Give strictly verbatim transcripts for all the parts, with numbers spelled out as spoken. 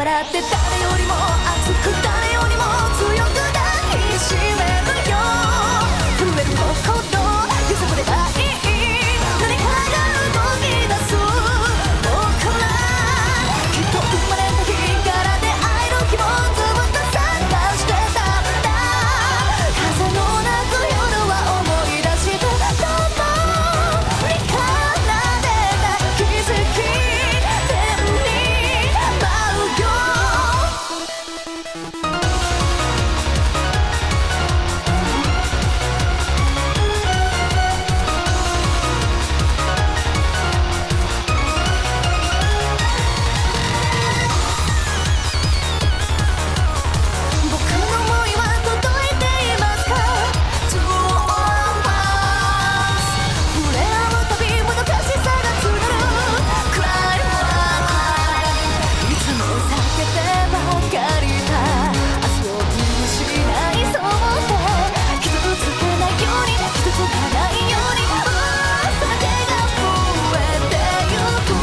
笑って誰よりも熱く誰よりも強く抱きしめるよ震える心揺さぶればいい何かが動き出す僕らきっと生まれた日から出会える希望ずっと探してたんだ風の鳴く夜は思い出してどこに奏でた奇跡天に舞うよ僕の想いは届いていますか To all of us 触れ合うたびもどかしさが募る Cry cry いつも避けてばかりだ明日を気にしないそう思って傷つけないように傷つかないように噂だけが増えてゆく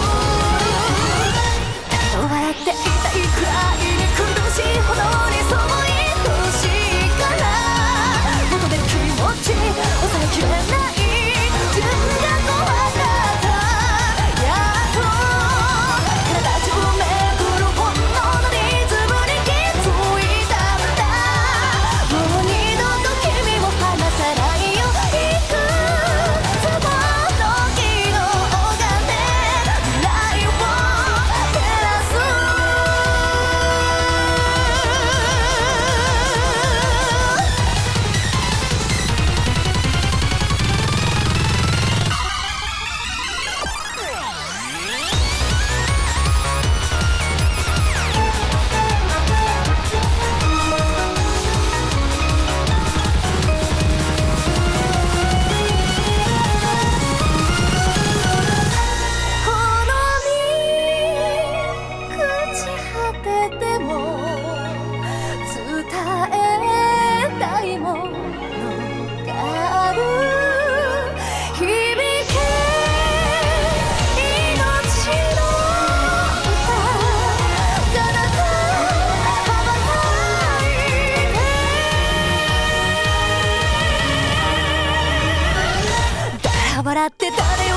笑っていたいくらいに苦しいほどにそう愛しいから求める気持ち抑えきれない自分が怖かったやっと体中巡る本能のリズムに気づいたんだもう二度と君を離さないよいくつもの日の拝んで未来を照らすこの身朽ち果てても伝えたいものがある響け命の歌彼方羽ばたいて笑って誰